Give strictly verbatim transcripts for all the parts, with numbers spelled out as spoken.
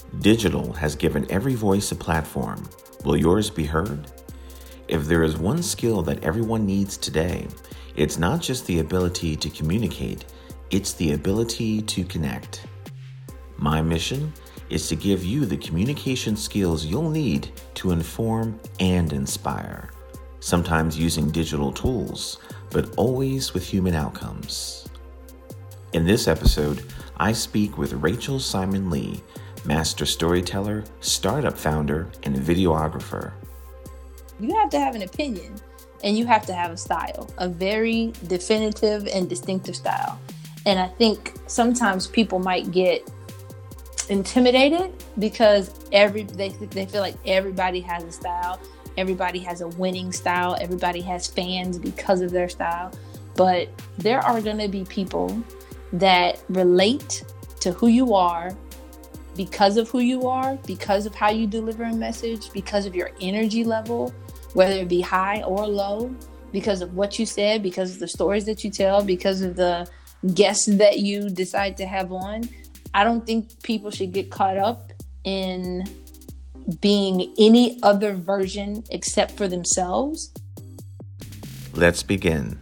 Digital has given every voice a platform. Will yours be heard? If there is one skill that everyone needs today, it's not just the ability to communicate, it's the ability to connect. My mission is to give you the communication skills you'll need to inform and inspire, sometimes using digital tools, but always with human outcomes. In this episode, I speak with Rachel Simon Lee, master storyteller, startup founder, and videographer. You have to have an opinion and you have to have a style, a very definitive and distinctive style. And I think sometimes people might get intimidated because every they they feel like everybody has a style, everybody has a winning style, everybody has fans because of their style. But there are going to be people that relate to who you are because of who you are, because of how you deliver a message, because of your energy level, whether it be high or low, because of what you said, because of the stories that you tell, because of the guests that you decide to have on. I don't think people should get caught up in being any other version except for themselves. Let's begin.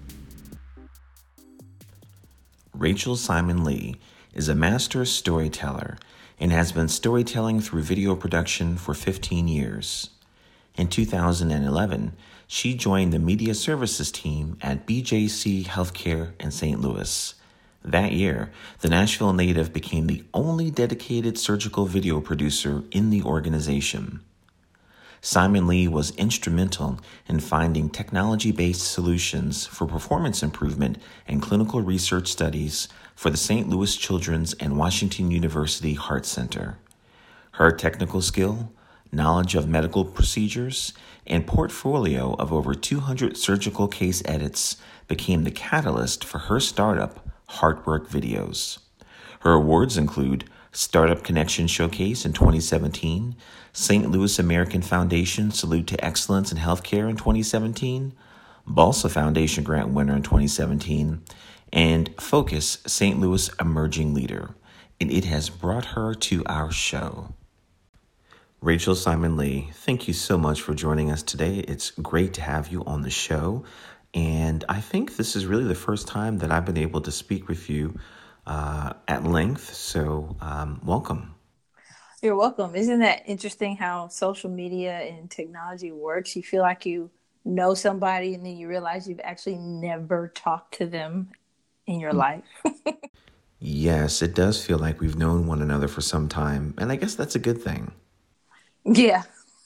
Rachel Simon Lee is a master storyteller and has been storytelling through video production for fifteen years. In two thousand eleven, she joined the media services team at B J C Healthcare in Saint Louis. That year, the Nashville native became the only dedicated surgical video producer in the organization. Simon Lee was instrumental in finding technology-based solutions for performance improvement and clinical research studies for the Saint Louis Children's and Washington University Heart Center. Her technical skill, knowledge of medical procedures, and portfolio of over two hundred surgical case edits became the catalyst for her startup, Heartwork Videos. Her awards include Startup Connection Showcase in twenty seventeen, Saint Louis American Foundation Salute to Excellence in Healthcare in twenty seventeen, Balsa Foundation Grant winner in twenty seventeen, and Focus Saint Louis Emerging Leader, and it has brought her to our show. Rachel Simon Lee, thank you so much for joining us today. It's great to have you on the show, and I think this is really the first time that I've been able to speak with you uh, at length, so um, welcome. You're welcome. Isn't that interesting how social media and technology works? You feel like you know somebody and then you realize you've actually never talked to them in your life. Yes, it does feel like we've known one another for some time, and I guess that's a good thing. Yeah.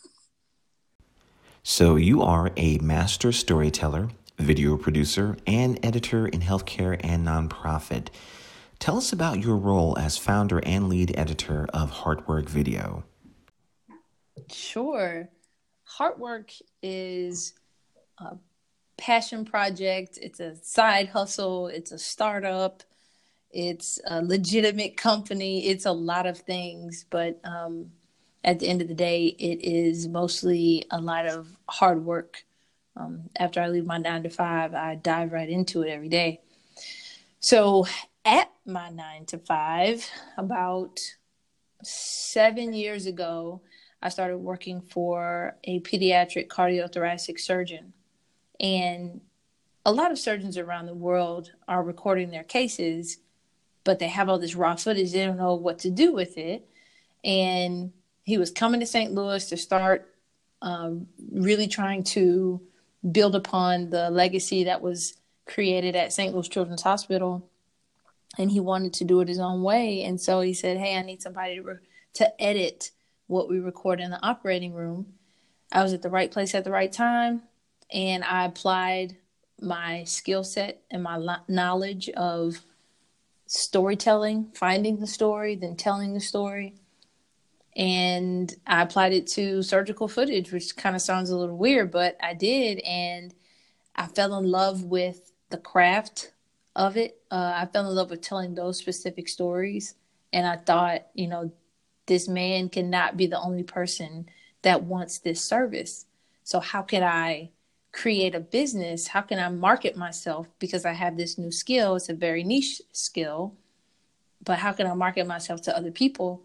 So you are a master storyteller, video producer, and editor in healthcare and nonprofit. Tell us about your role as founder and lead editor of Heartwork Video. Sure. Heartwork is a passion project. It's a side hustle. It's a startup. It's a legitimate company. It's a lot of things, but um, at the end of the day, it is mostly a lot of hard work. Um, after I leave my nine to five, I dive right into it every day. So at my nine to five, about seven years ago, I started working for a pediatric cardiothoracic surgeon. And a lot of surgeons around the world are recording their cases, but they have all this raw footage. They don't know what to do with it. And he was coming to Saint Louis to start um, really trying to build upon the legacy that was created at Saint Louis Children's Hospital. And he wanted to do it his own way. And so he said, hey, I need somebody to, re- to edit what we record in the operating room. I was at the right place at the right time. And I applied my skill set and my lo- knowledge of storytelling, finding the story, then telling the story. And I applied it to surgical footage, which kind of sounds a little weird, but I did. And I fell in love with the craft of it. Uh, I fell in love with telling those specific stories. And I thought, you know, this man cannot be the only person that wants this service. So how can I create a business? How can I market myself? Because I have this new skill. It's a very niche skill. But how can I market myself to other people?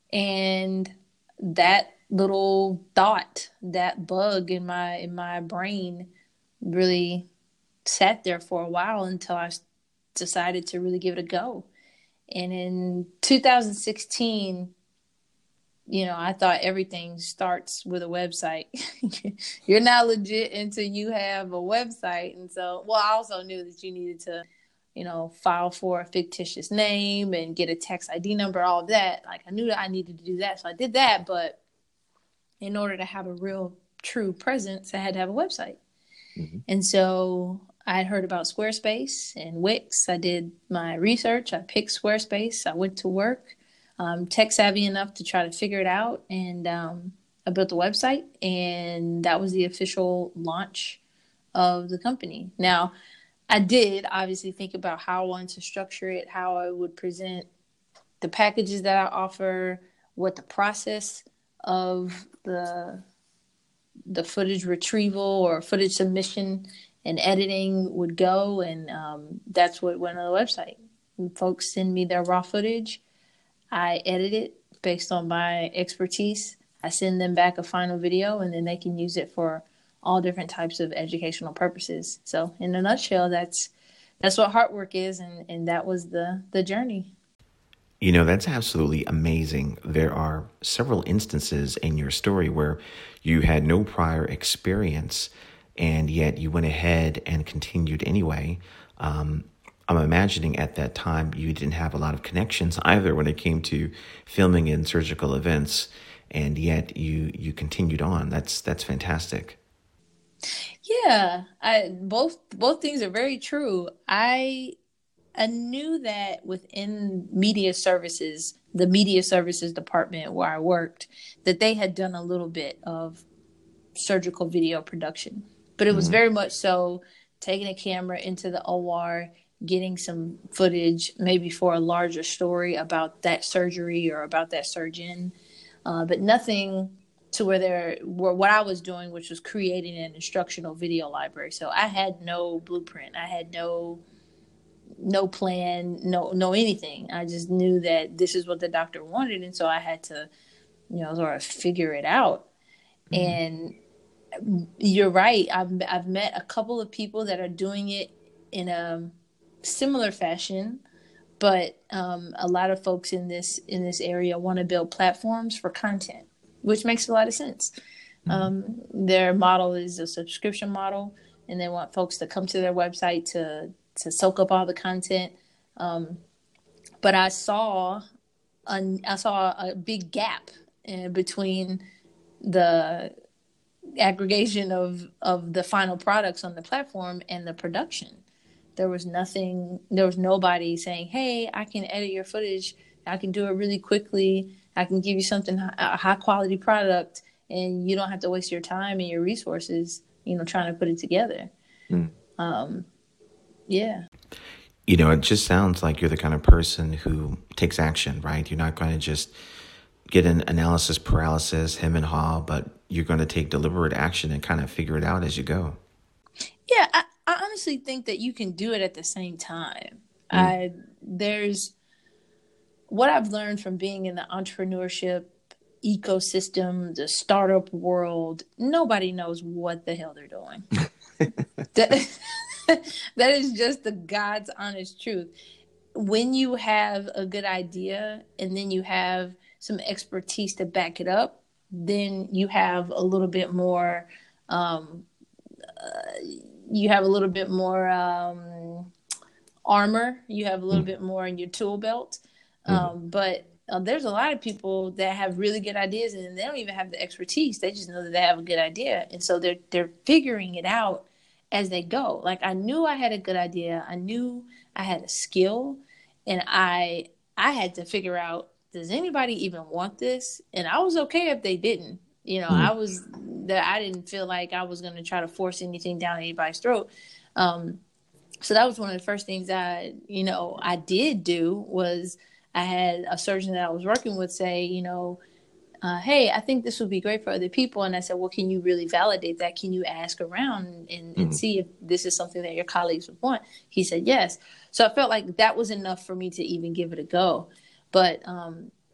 And that little thought, that bug in my in my brain really sat there for a while until I decided to really give it a go. And in two thousand sixteen, you know, I thought everything starts with a website. You're not legit until you have a website. And so, well, I also knew that you needed to, you know, file for a fictitious name and get a tax I D number, all of that. Like, I knew that I needed to do that. So I did that. But in order to have a real, true presence, I had to have a website. Mm-hmm. And so I had heard about Squarespace and Wix. I did my research. I picked Squarespace. I went to work. Um, tech savvy enough to try to figure it out. And um, I built a website, and that was the official launch of the company. Now, I did obviously think about how I wanted to structure it, how I would present the packages that I offer, what the process of the the footage retrieval or footage submission and editing would go. And um, that's what went on the website. And folks send me their raw footage. I edit it based on my expertise. I send them back a final video, and then they can use it for all different types of educational purposes. So in a nutshell, that's that's what Heartwork is, and, and that was the, the journey. You know, that's absolutely amazing. There are several instances in your story where you had no prior experience, and yet you went ahead and continued anyway. Um, I'm imagining at that time you didn't have a lot of connections either when it came to filming in surgical events, and yet you you continued on. That's that's fantastic. Yeah, I both both things are very true. I I knew that within media services, the media services department where I worked, that they had done a little bit of surgical video production, but it was mm-hmm. very much so taking a camera into the O R, getting some footage maybe for a larger story about that surgery or about that surgeon, uh, but nothing to where there were what I was doing, which was creating an instructional video library. So I had no blueprint. I had no no plan, no no anything. I just knew that this is what the doctor wanted, and so I had to, you know, sort of figure it out. Mm-hmm. And you're right. I've I've met a couple of people that are doing it in a similar fashion, but um, a lot of folks in this in this area want to build platforms for content, which makes a lot of sense. Mm-hmm. Um, their model is a subscription model, and they want folks to come to their website to to soak up all the content. Um, but I saw a, I saw a big gap in between the aggregation of of the final products on the platform and the production. There was nothing, there was nobody saying, hey, I can edit your footage. I can do it really quickly. I can give you something, a high quality product, and you don't have to waste your time and your resources, you know, trying to put it together. Mm. Um, yeah. You know, it just sounds like you're the kind of person who takes action, right? You're not going to just get an analysis paralysis, hem and haw, but you're going to take deliberate action and kind of figure it out as you go. Yeah, I, I honestly think that you can do it at the same time. Mm. I there's what I've learned from being in the entrepreneurship ecosystem, the startup world. Nobody knows what the hell they're doing. that, that is just the God's honest truth. When you have a good idea and then you have some expertise to back it up, then you have a little bit more. Um, uh, you have a little bit more um, armor. You have a little mm. bit more in your tool belt. Um, mm-hmm. But uh, there's a lot of people that have really good ideas, and they don't even have the expertise. They just know that they have a good idea, and so they're they're figuring it out as they go. Like, I knew I had a good idea. I knew I had a skill, and I I had to figure out, does anybody even want this? And I was okay if they didn't. You know, mm. I was that I didn't feel like I was going to try to force anything down anybody's throat. Um, so that was one of the first things I, you know, I did do was I had a surgeon that I was working with say, you know, uh, hey, I think this would be great for other people. And I said, well, can you really validate that? Can you ask around and, and, mm. and see if this is something that your colleagues would want? He said, yes. So I felt like that was enough for me to even give it a go. But um,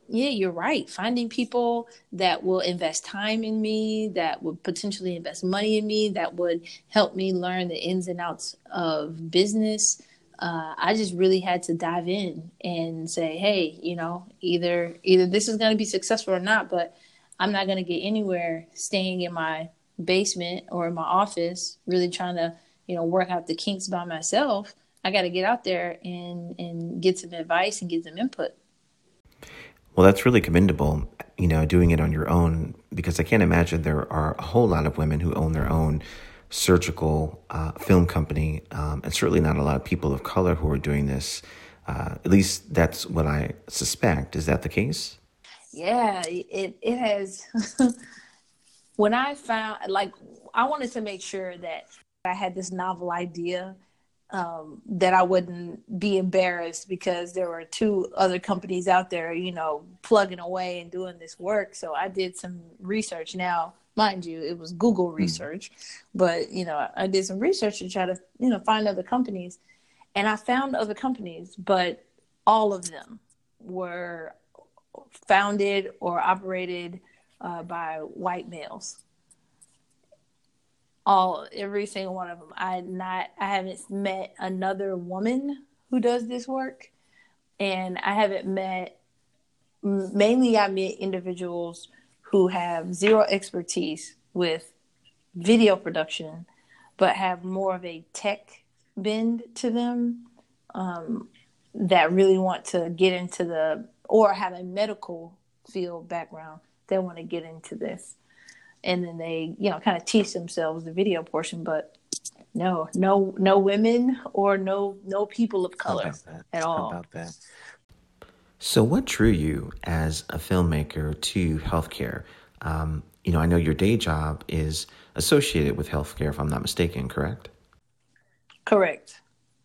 Yeah, you're right. Finding people that will invest time in me, that would potentially invest money in me, that would help me learn the ins and outs of business. Uh, I just really had to dive in and say, hey, you know, either either this is going to be successful or not, but I'm not going to get anywhere staying in my basement or in my office, really trying to, you know, work out the kinks by myself. I got to get out there and and get some advice and get some input. Well, that's really commendable, you know, doing it on your own, because I can't imagine there are a whole lot of women who own their own surgical uh, film company, um, and certainly not a lot of people of color who are doing this. Uh, at least that's what I suspect. Is that the case? Yeah, it it has. When I found, like, I wanted to make sure that I had this novel idea, um, that I wouldn't be embarrassed because there were two other companies out there, you know, plugging away and doing this work. So I did some research. Now, mind you, it was Google Mm. research, but, you know, I did some research to try to, you know, find other companies. And I found other companies, but all of them were founded or operated uh, by white males. All every single one of them. I not I haven't met another woman who does this work, and I haven't met. Mainly, I met individuals who have zero expertise with video production, but have more of a tech bend to them, um, that really want to get into the, or have a medical field background. They want to get into this, and then they, you know, kind of teach themselves the video portion. But no, no, no women or no, no people of How color about that? at How all. about that? So, what drew you as a filmmaker to healthcare? Um, you know, I know your day job is associated with healthcare, if I'm not mistaken, correct? Correct.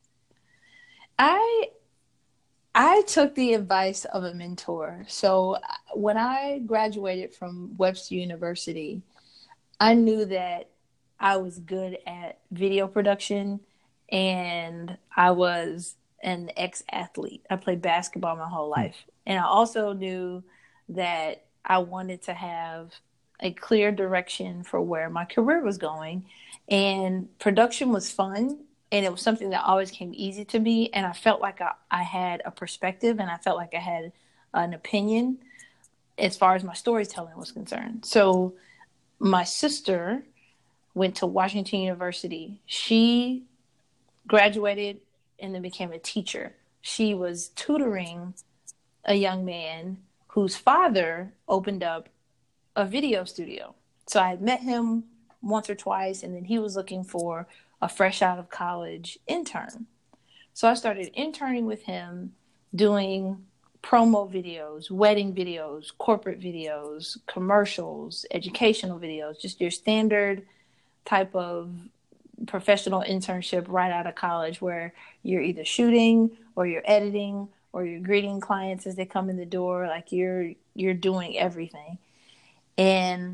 I I took the advice of a mentor. So when I graduated from Webster University, I knew that I was good at video production, and I was an ex athlete. I played basketball my whole Hmm. life. And I also knew that I wanted to have a clear direction for where my career was going. And production was fun. And it was something that always came easy to me. And I felt like I, I had a perspective, and I felt like I had an opinion as far as my storytelling was concerned. So my sister went to Washington University. She graduated and then became a teacher. She was tutoring a young man whose father opened up a video studio. So I had met him once or twice, and then he was looking for a fresh out of college intern. So I started interning with him, doing promo videos, wedding videos, corporate videos, commercials, educational videos, just your standard type of professional internship right out of college, where you're either shooting or you're editing or you're greeting clients as they come in the door. Like, you're you're doing everything. And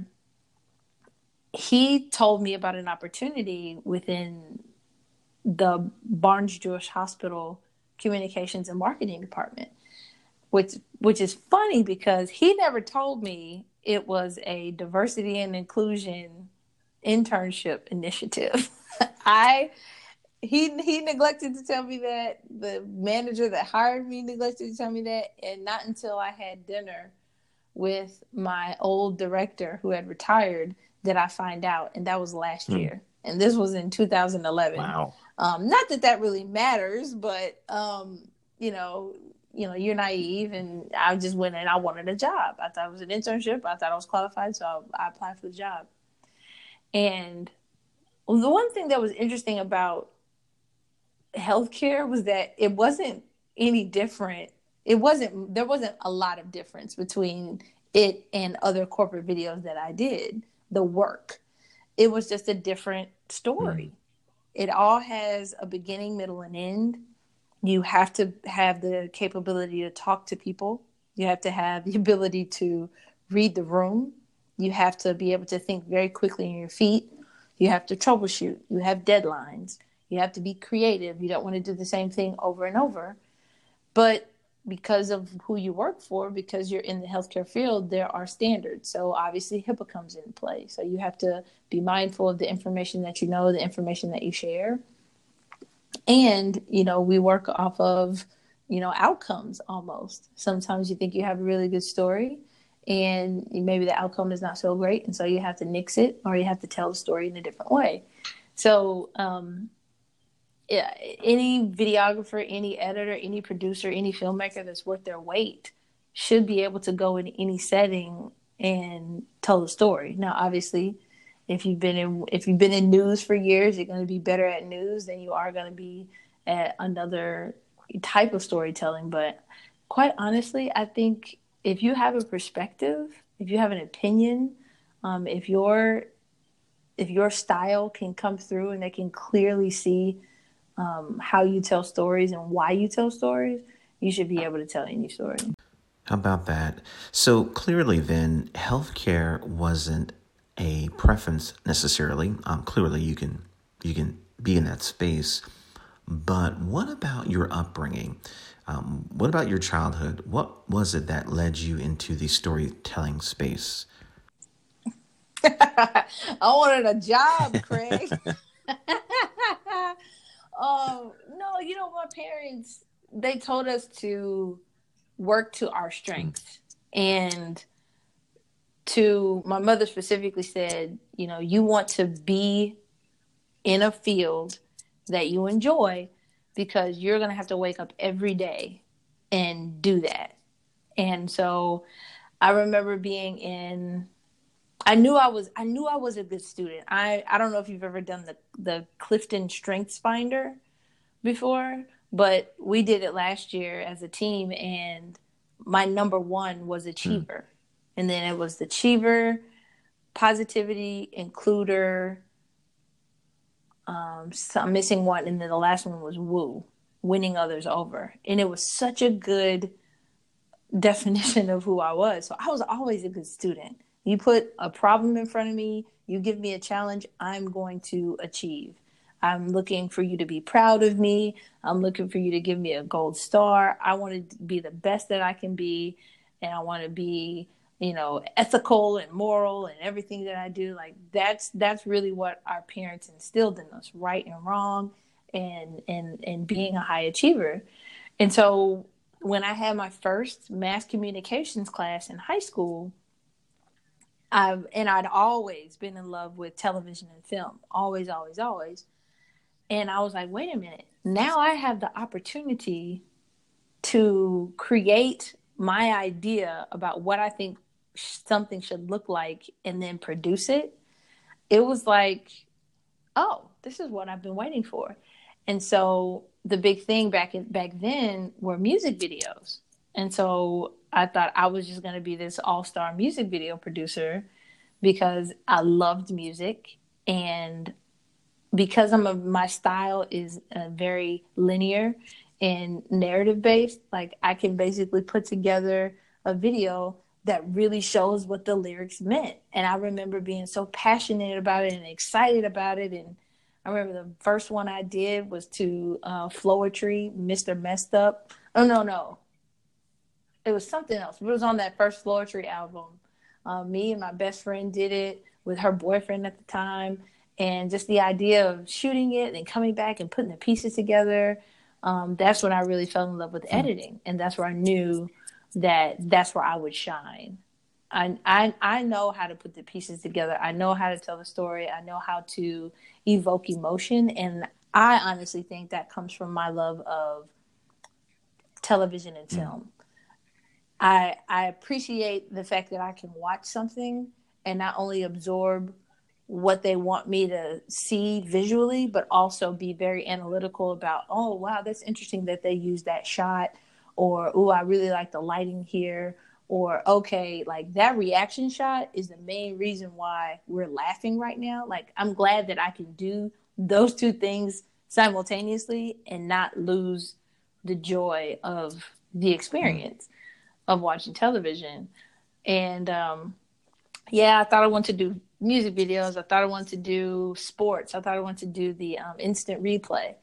he told me about an opportunity within the Barnes Jewish Hospital communications and marketing department, which which is funny because he never told me it was a diversity and inclusion internship initiative. I he he neglected to tell me that. The manager that hired me neglected to tell me that, and not until I had dinner with my old director who had retired did I find out, and that was last Hmm. year. And this was in two thousand eleven. Wow. Um, not that that really matters, but um, you know, you know, you're naive, and I just went and I wanted a job. I thought it was an internship. I thought I was qualified, so I applied for the job. And the one thing that was interesting about healthcare was that it wasn't any different. It wasn't, there wasn't a lot of difference between it and other corporate videos that I did, the work. It was just a different Hmm. story. It all has a beginning, middle, and end. You have to have the capability to talk to people. You have to have the ability to read the room. You have to be able to think very quickly on your feet. You have to troubleshoot. You have deadlines. You have to be creative. You don't want to do the same thing over and over. But because of who you work for, because you're in the healthcare field, there are standards. So obviously HIPAA comes into play. So you have to be mindful of the information that you know, the information that you share. And, you know, we work off of, you know, outcomes almost. Sometimes you think you have a really good story and maybe the outcome is not so great. And so you have to nix it, or you have to tell the story in a different way. So, um, yeah, any videographer, any editor, any producer, any filmmaker that's worth their weight should be able to go in any setting and tell the story. Now, obviously, if you've been in if you've been in news for years, you're going to be better at news than you are going to be at another type of storytelling. But quite honestly, I think if you have a perspective, if you have an opinion, um, if your if your style can come through and they can clearly see um, how you tell stories and why you tell stories, you should be able to tell any story. How about that? So clearly then, healthcare wasn't a preference necessarily. Um, clearly you can you can be in that space. But what about your upbringing? Um, what about your childhood? What was it that led you into the storytelling space? I wanted a job, Craig. um, no, you know, my parents, they told us to work to our strengths. And to my mother specifically said, you know, you want to be in a field that you enjoy because you're going to have to wake up every day and do that. And so I remember being in, I knew I was, I knew I was a good student. I, I don't know if you've ever done the, the Clifton Strengths Finder before, but we did it last year as a team, and my number one was achiever. Hmm. And then it was the achiever, positivity, includer, um, so I'm missing one, and then the last one was woo, winning others over. And it was such a good definition of who I was. So I was always a good student. You put a problem in front of me, you give me a challenge, I'm going to achieve. I'm looking for you to be proud of me. I'm looking for you to give me a gold star. I want to be the best that I can be, and I want to be, you know, ethical and moral and everything that I do. Like that's that's really what our parents instilled in us, right and wrong, and and and being a high achiever. And so when I had my first mass communications class in high school, I've and I'd always been in love with television and film, always, always, always. And I was like, wait a minute, now I have the opportunity to create my idea about what I think something should look like and then produce it. It was like, oh, this is what I've been waiting for. And so the big thing back in, back then were music videos. And so I thought I was just going to be this all-star music video producer because I loved music, and because I'm a, my style is uh, very linear and narrative based, like I can basically put together a video that really shows what the lyrics meant. And I remember being so passionate about it and excited about it. And I remember the first one I did was to uh, Floetry, Mister Messed Up. Oh, no, no. It was something else. It was on that first Floetry album. Uh, me and my best friend did it with her boyfriend at the time. And just the idea of shooting it and coming back and putting the pieces together, um, that's when I really fell in love with editing. And that's where I knew that that's where I would shine. I, I I know how to put the pieces together. I know how to tell the story. I know how to evoke emotion. And I honestly think that comes from my love of television and film. Mm. I I appreciate the fact that I can watch something and not only absorb what they want me to see visually, but also be very analytical about, oh, wow, that's interesting that they used that shot, or, oh, I really like the lighting here, or, okay, like that reaction shot is the main reason why we're laughing right now. Like, I'm glad that I can do those two things simultaneously and not lose the joy of the experience of watching television. And, um, yeah, I thought I wanted to do music videos. I thought I wanted to do sports. I thought I wanted to do the um, instant replay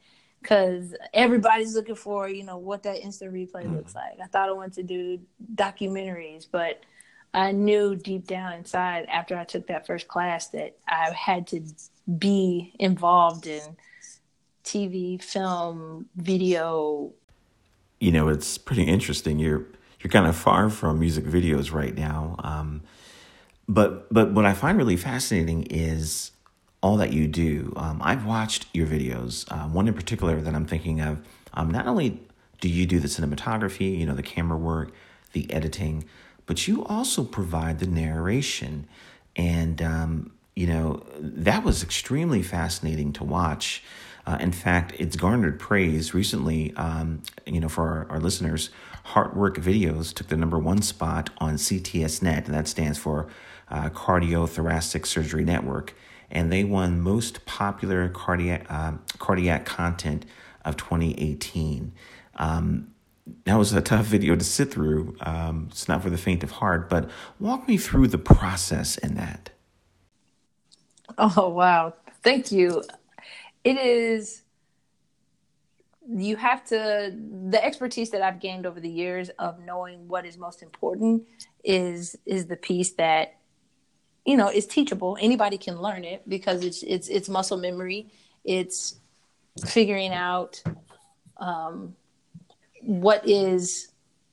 because everybody's looking for, you know, what that instant replay Mm. looks like. I thought I wanted to do documentaries, but I knew deep down inside after I took that first class that I had to be involved in T V, film, video. You know, it's pretty interesting. You're you're kind of far from music videos right now. Um, but but what I find really fascinating is all that you do. Um, I've watched your videos. Uh, one in particular that I'm thinking of. Um, not only do you do the cinematography, you know, the camera work, the editing, but you also provide the narration. And, um, you know, that was extremely fascinating to watch. Uh, in fact, it's garnered praise recently, um, you know, for our, our listeners. Heartwork Videos took the number one spot on C T S Net, and that stands for uh, Cardiothoracic Surgery Network. And they won most popular cardiac, uh, cardiac content of twenty eighteen. Um, That was a tough video to sit through. Um, it's not for the faint of heart, but walk me through the process in that. Oh, wow. Thank you. It is, you have to, the expertise that I've gained over the years of knowing what is most important is, is the piece that, you know, is teachable. Anybody can learn it because it's, it's, it's muscle memory. It's figuring out, um, what is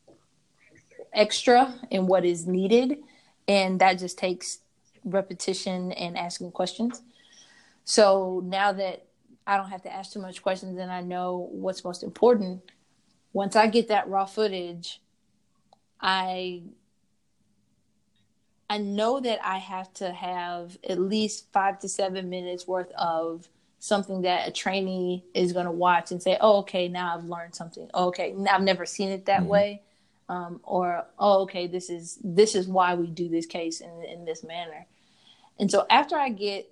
extra and what is needed. And that just takes repetition and asking questions. So now that I don't have to ask too much questions and I know what's most important, once I get that raw footage, I I know that I have to have at least five to seven minutes worth of something that a trainee is going to watch and say, oh, okay, now I've learned something. Oh, okay, I've never seen it that mm-hmm. way. Um, or, oh, okay, this is this is why we do this case in, in this manner. And so after I get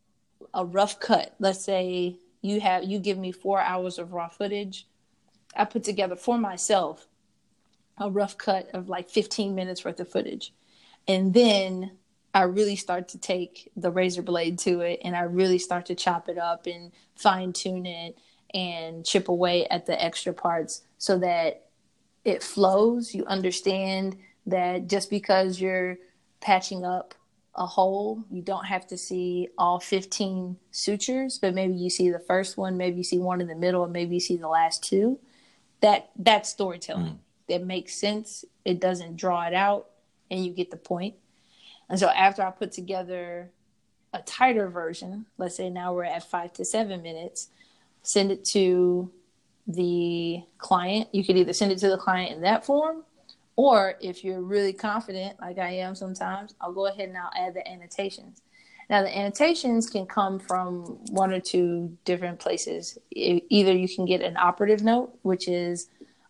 a rough cut, let's say you have you give me four hours of raw footage, I put together for myself a rough cut of like fifteen minutes worth of footage. And then I really start to take the razor blade to it and I really start to chop it up and fine tune it and chip away at the extra parts so that it flows. You understand that just because you're patching up a hole, you don't have to see all fifteen sutures, but maybe you see the first one, maybe you see one in the middle, and maybe you see the last two. That that's storytelling. Mm. That makes sense. It doesn't draw it out, and you get the point. And so after I put together a tighter version, let's say now we're at five to seven minutes, send it to the client. You could either send it to the client in that form, or if you're really confident, like I am sometimes, I'll go ahead and I'll add the annotations. Now, the annotations can come from one or two different places. Either you can get an operative note, which is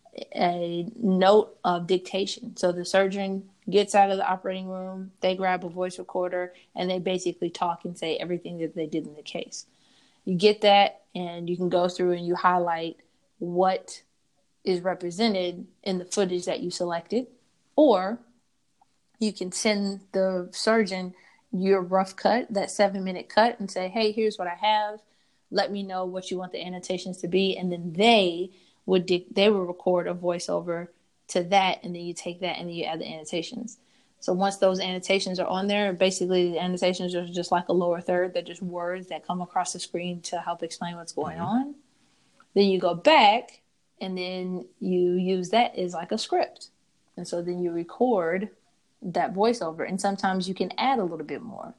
a note of dictation. So the surgeon gets out of the operating room, they grab a voice recorder, and they basically talk and say everything that they did in the case. You get that, and you can go through and you highlight what is represented in the footage that you selected, or you can send the surgeon your rough cut, that seven minute cut, and say, hey, here's what I have. Let me know what you want the annotations to be. And then they would de- they would record a voiceover to that, and then you take that and then you add the annotations. So once those annotations are on there, basically the annotations are just like a lower third. They're just words that come across the screen to help explain what's going mm-hmm. on. Then you go back and then you use that as like a script. And so then you record that voiceover. And sometimes you can add a little bit more.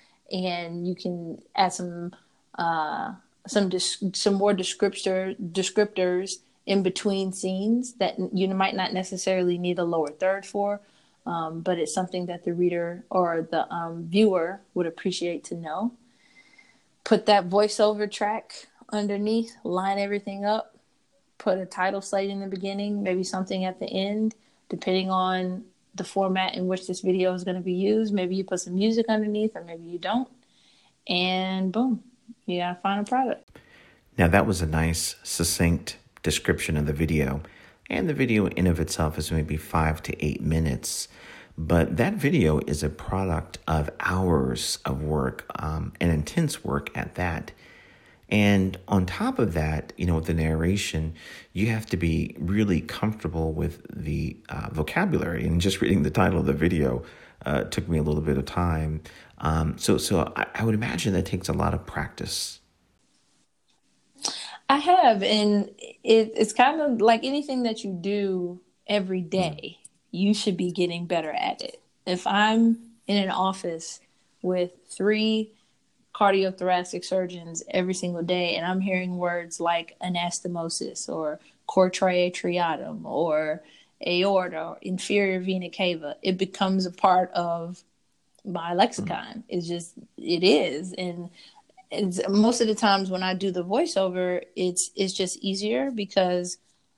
And you can add some uh, some dis- some more descriptor descriptors in between scenes that you might not necessarily need a lower third for. Um, but it's something that the reader or the um, viewer would appreciate to know. Put that voiceover track underneath, line everything up, put a title slate in the beginning, maybe something at the end, depending on the format in which this video is going to be used. Maybe you put some music underneath, or maybe you don't. And boom, you got a final product. Now that was a nice, succinct description of the video. And the video in of itself is maybe five to eight minutes. But that video is a product of hours of work, um, and intense work at that. And on top of that, you know, with the narration, you have to be really comfortable with the uh, vocabulary. And just reading the title of the video uh, took me a little bit of time. Um, so, so I, I would imagine that takes a lot of practice. I have, and it, it's kind of like anything that you do every day, mm. you should be getting better at it. If I'm in an office with three cardiothoracic surgeons every single day, and I'm hearing words like anastomosis or chortriatriatum or aorta or inferior vena cava, it becomes a part of my lexicon. It's just, it is. And it's, most of the times when I do the voiceover, it's it's just easier because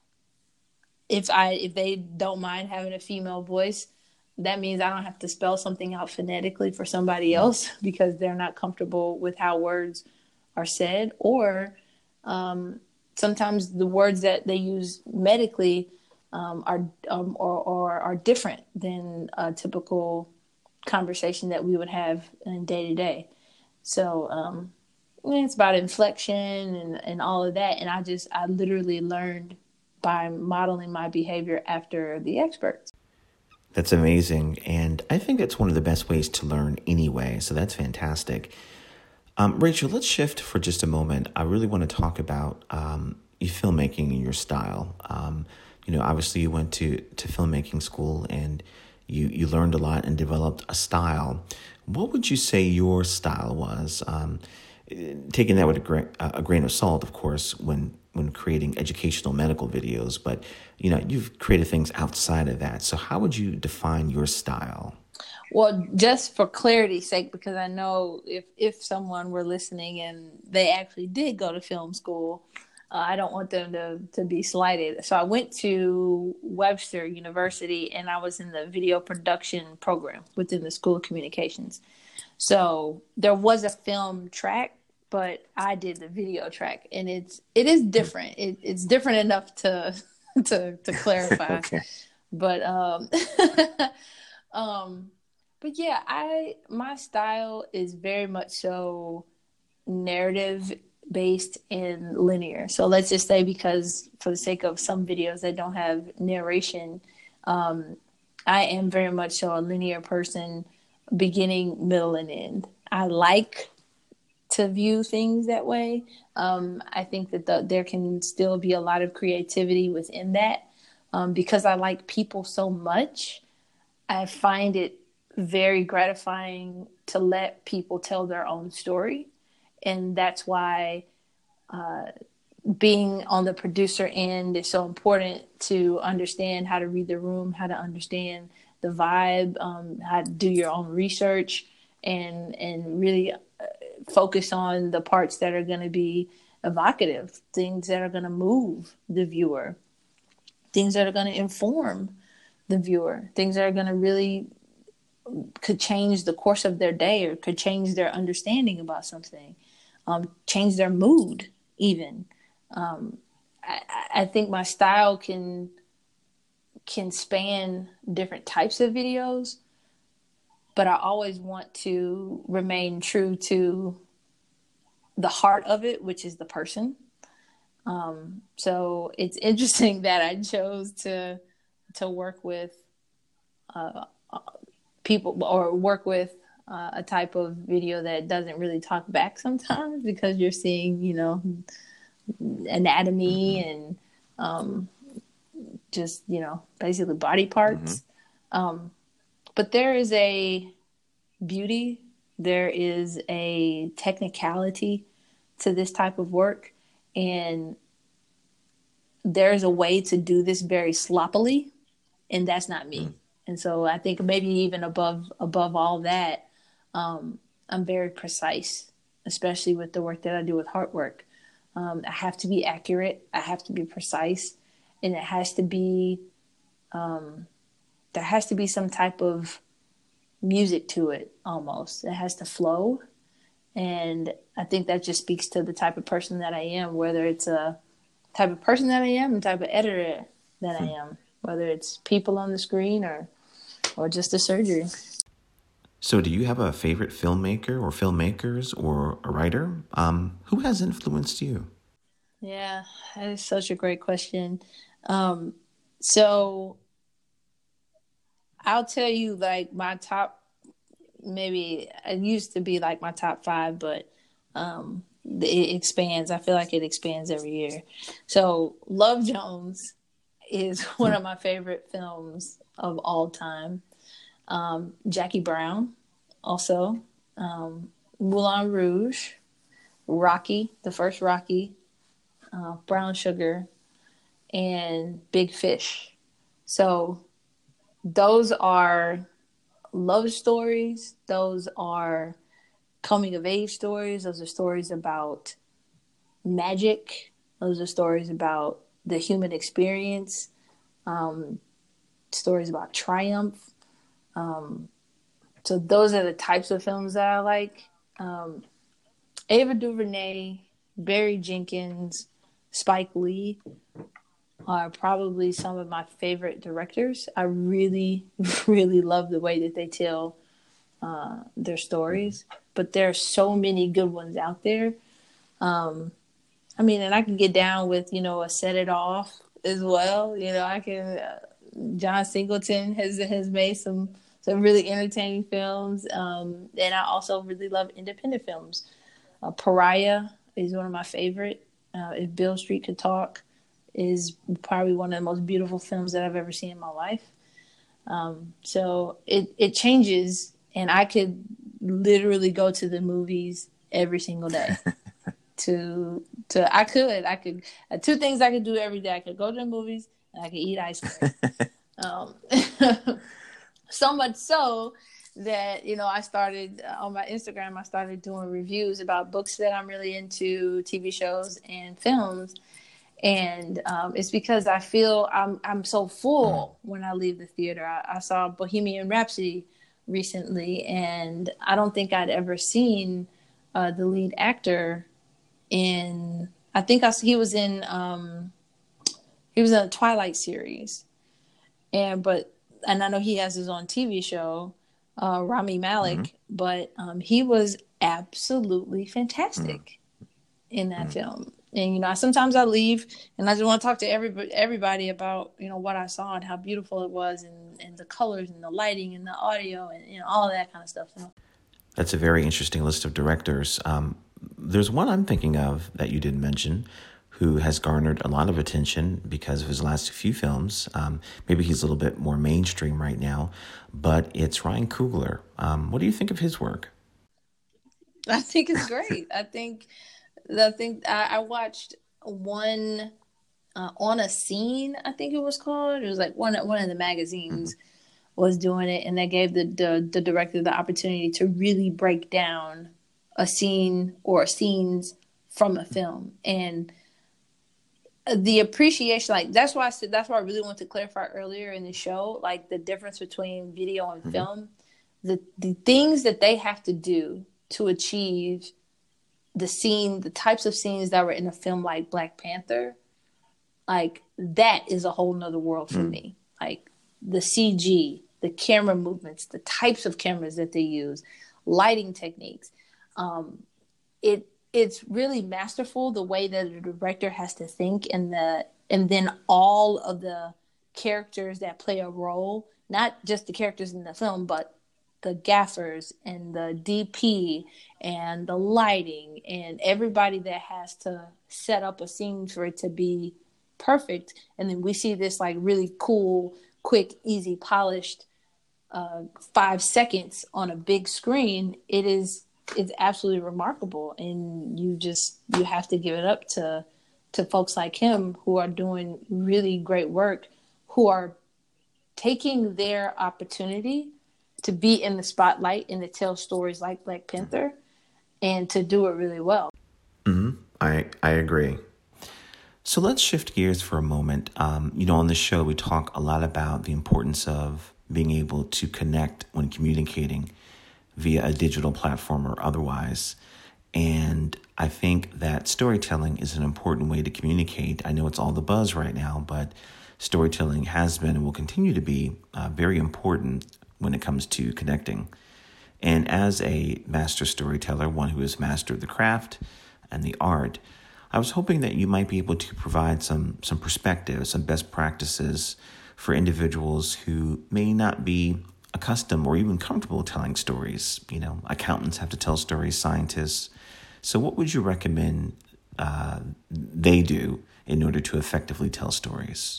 if I if they don't mind having a female voice, that means I don't have to spell something out phonetically for somebody else because they're not comfortable with how words are said. Or um, sometimes the words that they use medically um, are um, or, or are different than a typical conversation that we would have in day to day. So um, it's about inflection and, and all of that. And I just, I literally learned by modeling my behavior after the experts. That's amazing. And I think that's one of the best ways to learn anyway. So that's fantastic. Um, Rachel, let's shift for just a moment. I really want to talk about um, your filmmaking and your style. Um, you know, obviously you went to, to filmmaking school and you, you learned a lot and developed a style. What would you say your style was? Um, taking that with a, gra- a grain of salt, of course, when when creating educational medical videos, but you know, you've created things outside of that. So how would you define your style? Well, just for clarity's sake, because I know if, if someone were listening and they actually did go to film school, uh, I don't want them to, to be slighted. So I went to Webster University and I was in the video production program within the School of Communications. So there was a film track, but I did the video track, and it's it is different. It, it's different enough to to to clarify. Okay. But um, um, but yeah, I my style is very much so narrative based and linear. So let's just say, because for the sake of some videos that don't have narration, um, I am very much so a linear person, beginning, middle, and end. I like to view things that way. Um, I think that the, there can still be a lot of creativity within that. Um, because I like people so much, I find it very gratifying to let people tell their own story. And that's why uh, being on the producer end is so important, to understand how to read the room, how to understand the vibe, um, how to do your own research, and and really focus on the parts that are going to be evocative, things that are going to move the viewer, things that are going to inform the viewer, things that are going to really could change the course of their day or could change their understanding about something, um, change their mood even. Um, I, I think my style can can span different types of videos, but I always want to remain true to the heart of it, which is the person. Um, so it's interesting that I chose to to work with uh, people or work with uh, a type of video that doesn't really talk back sometimes, because you're seeing, you know, anatomy and um, just, you know, basically body parts. Mm-hmm. Um, but there is a beauty, there is a technicality to this type of work, and there's a way to do this very sloppily, and that's not me. Mm. And so I think maybe even above above all that, um, I'm very precise, especially with the work that I do with heart work. Um, I have to be accurate, I have to be precise, and it has to be um, there has to be some type of music to it almost. It has to flow. And I think that just speaks to the type of person that I am, whether it's a type of person that I am, the type of editor that I am, whether it's people on the screen or or just a surgery. So, do you have a favorite filmmaker or filmmakers or a writer? Um, who has influenced you? Yeah, that is such a great question. Um, so I'll tell you like my top, maybe it used to be like my top five, but um, it expands. I feel like it expands every year. So Love Jones is one of my favorite films of all time. Um, Jackie Brown, also. Um, Moulin Rouge, Rocky, the first Rocky, uh, Brown Sugar, and Big Fish. So those are love stories. Those are coming of age stories. Those are stories about magic. Those are stories about the human experience. Um, stories about triumph. Um, so those are the types of films that I like. Um, Ava DuVernay, Barry Jenkins, Spike Lee are probably some of my favorite directors. I really, really love the way that they tell uh, their stories. But there are so many good ones out there. Um, I mean, and I can get down with, you know, a Set It Off as well. You know, I can. Uh, John Singleton has has made some some really entertaining films, um, and I also really love independent films. Uh, Pariah is one of my favorite. Uh, if Beale Street Could Talk is probably one of the most beautiful films that I've ever seen in my life. Um, so it it changes, and I could literally go to the movies every single day. to to I could I could uh, two things I could do every day. I could go to the movies and I could eat ice cream. um, so much so that, you know, I started uh, on my Instagram. I started doing reviews about books that I'm really into, T V shows and films. And um, it's because I feel I'm I'm so full when I leave the theater. I, I saw Bohemian Rhapsody recently, and I don't think I'd ever seen uh, the lead actor in. I think I, he was in um, he was in a Twilight series, and but and I know he has his own T V show, uh, Rami Malek, mm-hmm. but um, he was absolutely fantastic mm-hmm. in that mm-hmm. film. And, you know, sometimes I leave and I just want to talk to everybody, everybody about, you know, what I saw and how beautiful it was, and, and the colors and the lighting and the audio and, you know, all of that kind of stuff. So. That's a very interesting list of directors. Um, there's one I'm thinking of that you didn't mention who has garnered a lot of attention because of his last few films. Um, maybe he's a little bit more mainstream right now, but it's Ryan Coogler. Um, what do you think of his work? I think it's great. I think... I think I, I watched one uh, On a Scene, I think it was called. It was like one one of the magazines mm-hmm. was doing it, and they gave the, the the director the opportunity to really break down a scene or scenes from a film. And the appreciation, like that's why I said that's why I really wanted to clarify earlier in the show, like the difference between video and mm-hmm. film, the the things that they have to do to achieve the scene, the types of scenes that were in a film like Black Panther, like that is a whole nother world for mm. me. Like the C G, the camera movements, the types of cameras that they use, lighting techniques. Um, it it's really masterful the way that the director has to think, and the and then all of the characters that play a role, not just the characters in the film, but the gaffers and the D P and the lighting and everybody that has to set up a scene for it to be perfect. And then we see this like really cool, quick, easy, polished uh, five seconds on a big screen. It is, it's absolutely remarkable. And you just, you have to give it up to, to folks like him who are doing really great work, who are taking their opportunity to be in the spotlight and to tell stories like Black Panther and to do it really well. Mm-hmm. I I agree. So let's shift gears for a moment. Um, you know, on this show, we talk a lot about the importance of being able to connect when communicating via a digital platform or otherwise. And I think that storytelling is an important way to communicate. I know it's all the buzz right now, but storytelling has been and will continue to be uh, very important when it comes to connecting. And as a master storyteller, one who has mastered the craft and the art, I was hoping that you might be able to provide some some perspective, some best practices for individuals who may not be accustomed or even comfortable telling stories. You know, accountants have to tell stories, scientists. So what would you recommend uh, they do in order to effectively tell stories?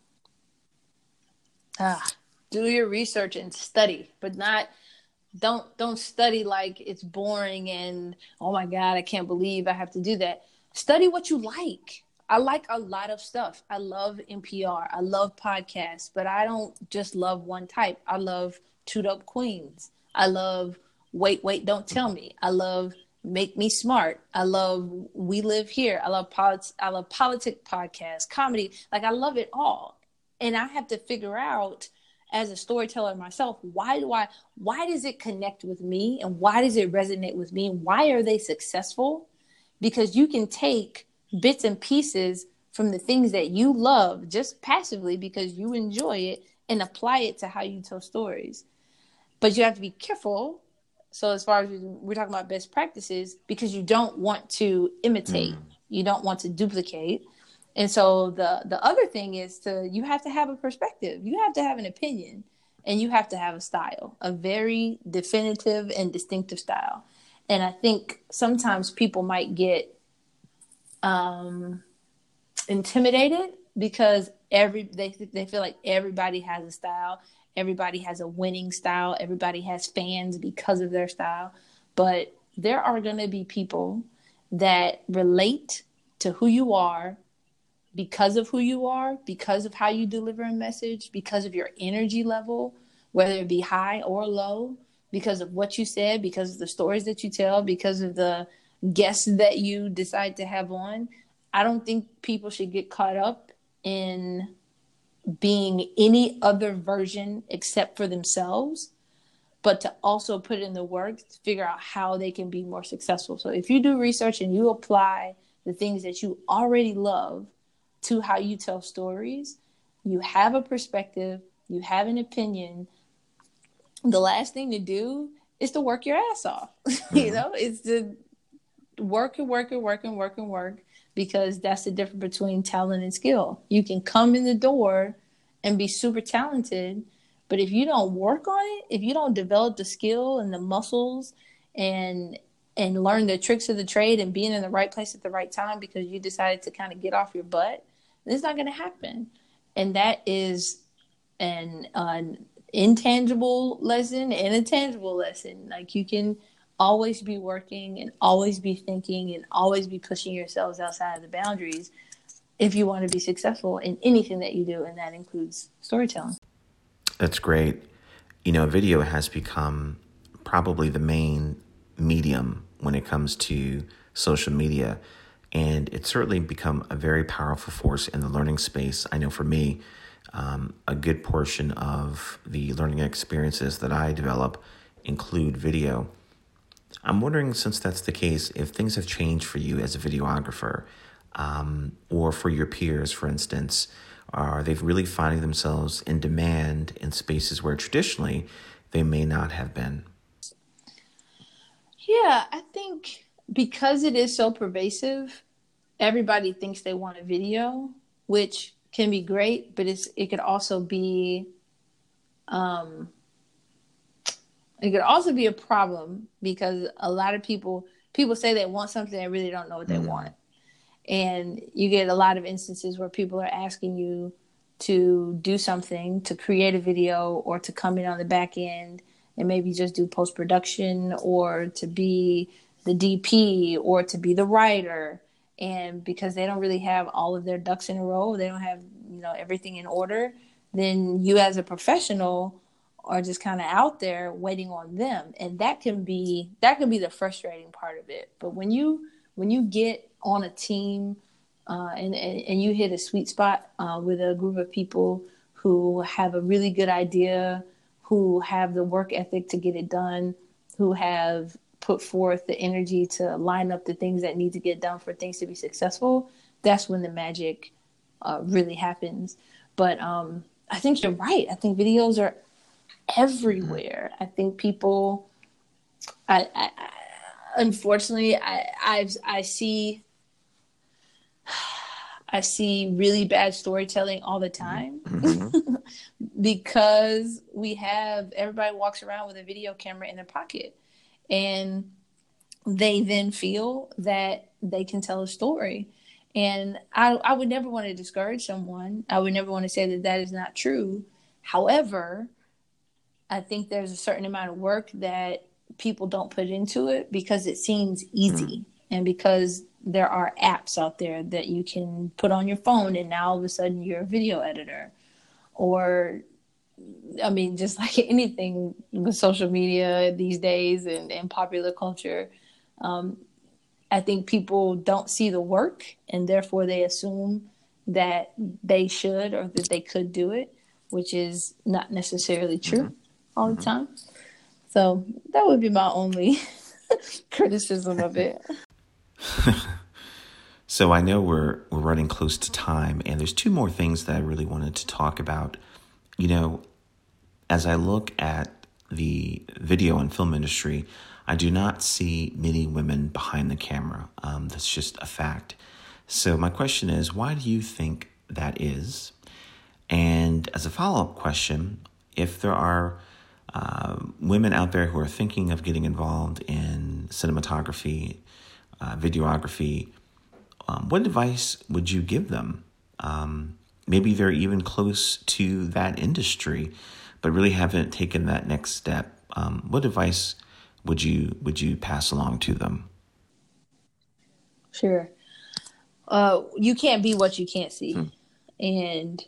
Ah, do your research and study, but not don't don't study like it's boring and oh my God, I can't believe I have to do that. Study what you like. I like a lot of stuff. I love N P R. I love podcasts, but I don't just love one type. I love Chewed Up Queens. I love Wait, Wait, Don't Tell Me. I love Make Me Smart. I love We Live Here. I love polit- I love politic podcasts, comedy. Like I love it all. And I have to figure out as a storyteller myself, why do I, why does it connect with me? And why does it resonate with me? And why are they successful? Because you can take bits and pieces from the things that you love just passively because you enjoy it and apply it to how you tell stories. But you have to be careful. So as far as we're talking about best practices, because you don't want to imitate, mm. you don't want to duplicate. And so the, the other thing is to, you have to have a perspective. You have to have an opinion and you have to have a style, a very definitive and distinctive style. And I think sometimes people might get um, intimidated because every they they feel like everybody has a style, everybody has a winning style, everybody has fans because of their style. But there are going to be people that relate to who you are because of who you are, because of how you deliver a message, because of your energy level, whether it be high or low, because of what you said, because of the stories that you tell, because of the guests that you decide to have on. I don't think people should get caught up in being any other version except for themselves, but to also put in the work to figure out how they can be more successful. So if you do research and you apply the things that you already love to how you tell stories, you have a perspective, you have an opinion. The last thing to do is to work your ass off. Mm-hmm. You know, it's to work and work and work and work and work, because that's the difference between talent and skill. You can come in the door and be super talented, but if you don't work on it, if you don't develop the skill and the muscles and and learn the tricks of the trade and being in the right place at the right time because you decided to kind of get off your butt, it's not going to happen. And that is an, an intangible lesson and a tangible lesson. Like you can always be working and always be thinking and always be pushing yourselves outside of the boundaries if you want to be successful in anything that you do, and that includes storytelling. That's great. You know, video has become probably the main medium when it comes to social media, and it's certainly become a very powerful force in the learning space. I know for me, um, a good portion of the learning experiences that I develop include video. I'm wondering, since that's the case, if things have changed for you as a videographer, um, or for your peers, for instance. Are they really finding themselves in demand in spaces where traditionally they may not have been? Yeah, I think because it is so pervasive, everybody thinks they want a video, which can be great, but it's it could also be um, it could also be a problem, because a lot of people people say they want something they really don't know what they mm. want. And you get a lot of instances where people are asking you to do something, to create a video, or to come in on the back end and maybe just do post-production, or to be the D P, or to be the writer. And because they don't really have all of their ducks in a row, they don't have, you know, everything in order, then you as a professional are just kind of out there waiting on them. And that can be that can be the frustrating part of it. But when you when you get on a team uh, and, and, and you hit a sweet spot uh, with a group of people who have a really good idea, who have the work ethic to get it done, who have put forth the energy to line up the things that need to get done for things to be successful, that's when the magic uh, really happens. But um, I think you're right. I think videos are everywhere. I think people I, I, I unfortunately, I, I, I see, I see really bad storytelling all the time Mm-hmm. because we have everybody walks around with a video camera in their pocket, and they then feel that they can tell a story. And I, I would never want to discourage someone. I would never want to say that that is not true. However, I think there's a certain amount of work that people don't put into it because it seems easy, and because there are apps out there that you can put on your phone, and now all of a sudden you're a video editor. Or, I mean, just like anything with social media these days and, and popular culture, um, I think people don't see the work, and therefore they assume that they should or that they could do it, which is not necessarily true Mm-hmm. all the Mm-hmm. time. So that would be my only criticism of it. So I know we're we're running close to time, and there's two more things that I really wanted to talk about. You know, as I look at the video and film industry, I do not see many women behind the camera. Um, that's just a fact. So my question is, why do you think that is? And as a follow-up question, if there are uh, women out there who are thinking of getting involved in cinematography, uh, videography, um, what advice would you give them? Um, maybe they're even close to that industry, but really haven't taken that next step. Um, what advice would you would you pass along to them? Sure. Uh, you can't be what you can't see. Hmm. And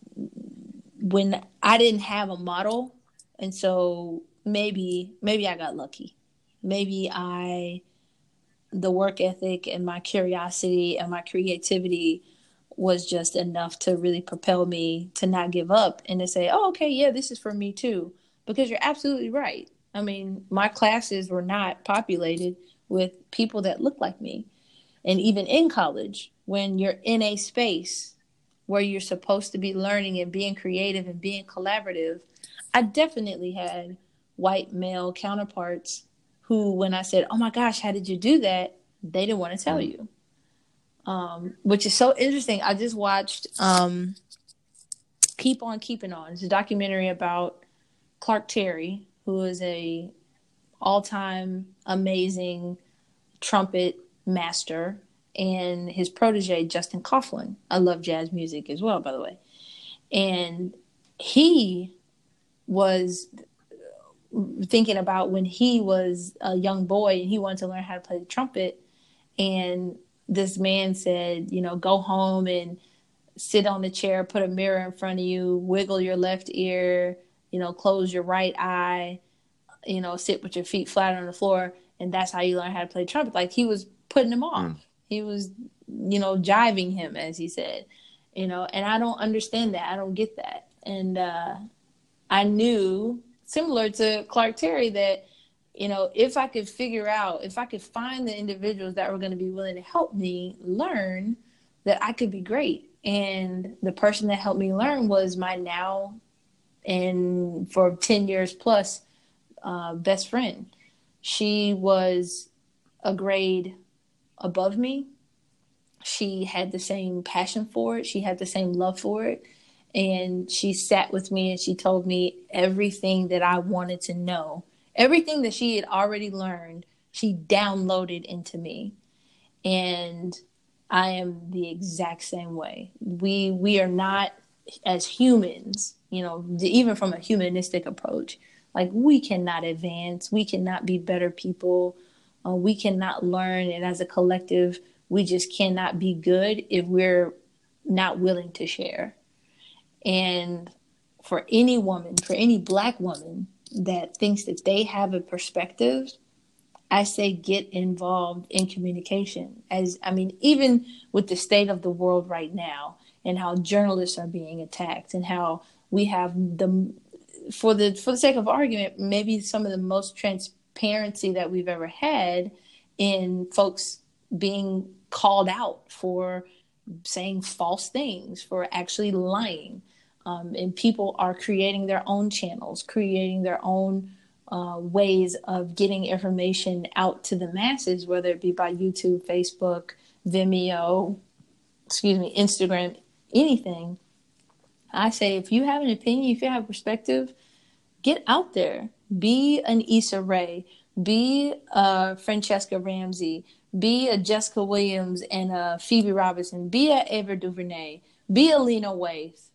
when I didn't have a model, and so maybe maybe I got lucky. Maybe I the work ethic and my curiosity and my creativity was just enough to really propel me to not give up and to say, oh, okay, yeah, this is for me too. Because you're absolutely right. I mean, my classes were not populated with people that look like me. And even in college, when you're in a space where you're supposed to be learning and being creative and being collaborative, I definitely had white male counterparts who, when I said, oh my gosh, how did you do that? They didn't want to tell Mm. you, um, which is so interesting. I just watched um, Keep On Keeping On. It's a documentary about Clark Terry, who is a all-time amazing trumpet master, and his protege, Justin Coughlin. I love jazz music as well, by the way. And he was thinking about when he was a young boy and he wanted to learn how to play the trumpet. And this man said, you know, go home and sit on the chair, put a mirror in front of you, wiggle your left ear, you know, close your right eye, you know, sit with your feet flat on the floor. And that's how you learn how to play trumpet. Like, he was putting him off. Mm. He was, you know, jiving him, as he said, you know, and I don't understand that. I don't get that. And uh, I knew, similar to Clark Terry, that, you know, if I could figure out, if I could find the individuals that were going to be willing to help me learn, that I could be great. And the person that helped me learn was my now and for ten years plus uh, best friend. She was a grade above me. She had the same passion for it. She had the same love for it. And she sat with me and she told me everything that I wanted to know. Everything that she had already learned, she downloaded into me. And I am the exact same way. We we are not, as humans, you know, even from a humanistic approach, like, we cannot advance. We cannot be better people. Uh, we cannot learn. And as a collective, we just cannot be good if we're not willing to share. And for any woman, for any Black woman that thinks that they have a perspective, I say get involved in communication. As I mean, even with the state of the world right now and how journalists are being attacked and how we have the, for the for the sake of argument, maybe some of the most transparency that we've ever had in folks being called out for saying false things, for actually lying. Um, and people are creating their own channels, creating their own uh, ways of getting information out to the masses, whether it be by YouTube, Facebook, Vimeo, excuse me, Instagram, anything. I say, if you have an opinion, if you have perspective, get out there. Be an Issa Rae. Be a Francesca Ramsey. Be a Jessica Williams and a Phoebe Robinson. Be a Ava DuVernay. Be a Lena Waithe.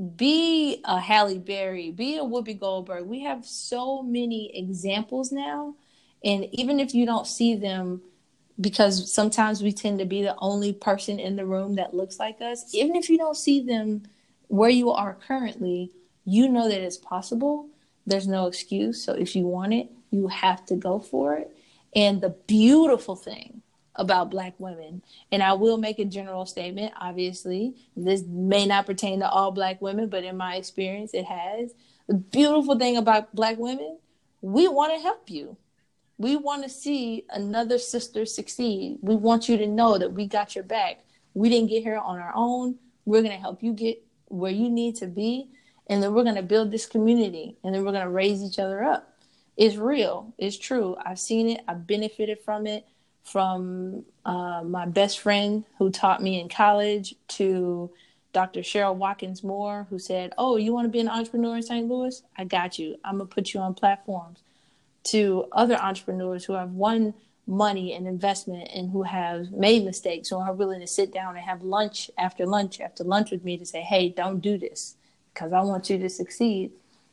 Be a Halle Berry. Be a Whoopi Goldberg. We have so many examples now. And even if you don't see them, because sometimes we tend to be the only person in the room that looks like us, even if you don't see them where you are currently, you know that it's possible. There's no excuse. So if you want it, you have to go for it. And the beautiful thing about Black women, and I will make a general statement, obviously, this may not pertain to all Black women, but in my experience, it has. The beautiful thing about Black women, we want to help you. We want to see another sister succeed. We want you to know that we got your back. We didn't get here on our own. We're going to help you get where you need to be. And then we're going to build this community. And then we're going to raise each other up. It's real. It's true. I've seen it. I've benefited from it. From uh, my best friend who taught me in college to Doctor Cheryl Watkins Moore, who said, oh, you want to be an entrepreneur in Saint Louis? I got you. I'm going to put you on platforms. To other entrepreneurs who have won money and investment and who have made mistakes, who are willing to sit down and have lunch after lunch after lunch with me to say, hey, don't do this because I want you to succeed.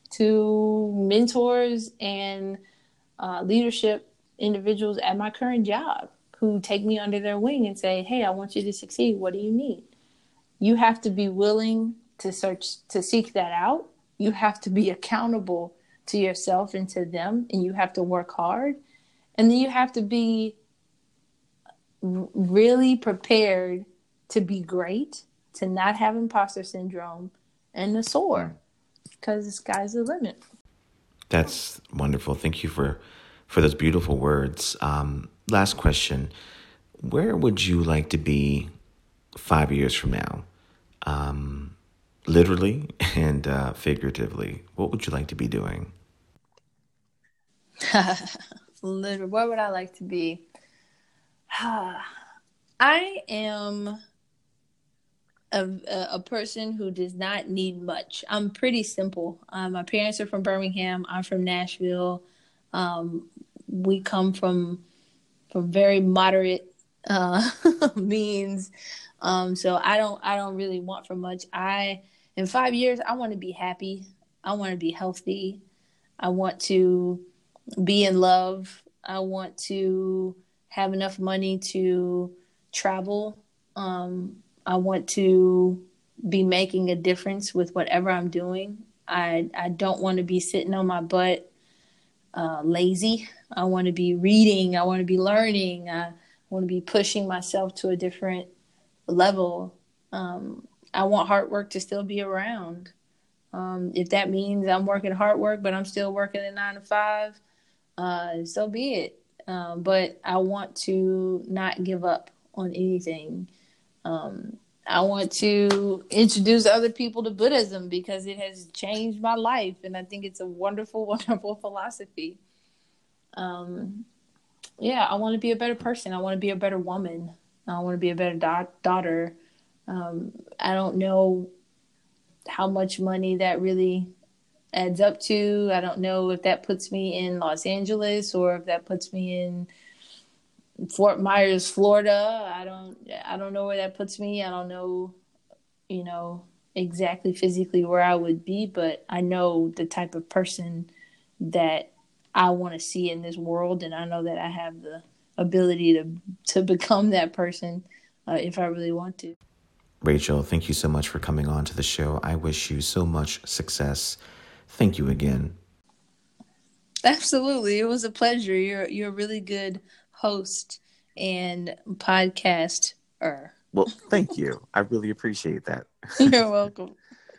To mentors and uh, leadership individuals at my current job who take me under their wing and say, hey, I want you to succeed. What do you need? You have to be willing to search, to seek that out. You have to be accountable to yourself and to them, and you have to work hard. And then you have to be really prepared to be great, to not have imposter syndrome, and to soar, because the sky's the limit. That's wonderful. Thank you for, for those beautiful words. Um, last question. Where would you like to be five years from now? Um, literally and uh, figuratively. What would you like to be doing? Literally, where would I like to be? I am a, a person who does not need much. I'm pretty simple. Um, my parents are from Birmingham. I'm from Nashville. Um, we come from from very moderate uh, means, um, so I don't I don't really want for much. I in five years I want to be happy. I want to be healthy. I want to be in love. I want to have enough money to travel. Um, I want to be making a difference with whatever I'm doing. I I don't want to be sitting on my butt uh, lazy. I want to be reading. I want to be learning. I want to be pushing myself to a different level. Um, I want hard work to still be around. Um, if that means I'm working hard work, but I'm still working a nine to five, uh, so be it. Um, but I want to not give up on anything. Um, I want to introduce other people to Buddhism because it has changed my life. And I think it's a wonderful, wonderful philosophy. Um, yeah, I want to be a better person. I want to be a better woman. I want to be a better da- daughter. Um, I don't know how much money that really adds up to. I don't know if that puts me in Los Angeles or if that puts me in Fort Myers, Florida. I don't I don't know where that puts me. I don't know, you know, exactly physically where I would be, but I know the type of person that I want to see in this world, and I know that I have the ability to to become that person uh, if I really want to. Rachel, thank you so much for coming on to the show. I wish you so much success. Thank you again. Absolutely. It was a pleasure. You're you're a really good host and podcaster. Well, thank you. I really appreciate that. You're welcome.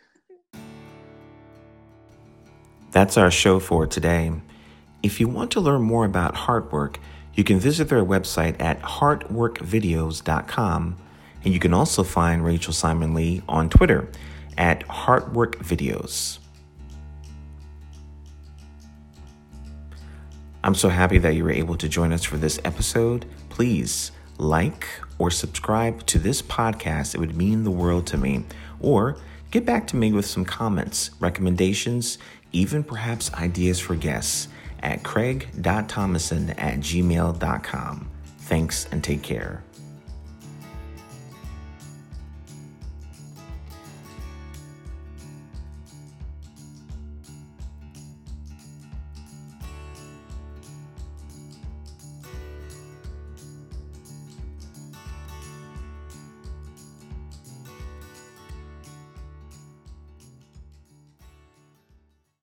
That's our show for today. If you want to learn more about Heartwork, you can visit their website at heartwork videos dot com, and you can also find Rachel Simon Lee on Twitter at heartwork videos. I'm so happy that you were able to join us for this episode. Please like or subscribe to this podcast. It would mean the world to me. Or get back to me with some comments, recommendations, even perhaps ideas for guests at craig dot thomason at gmail dot com. Thanks and take care.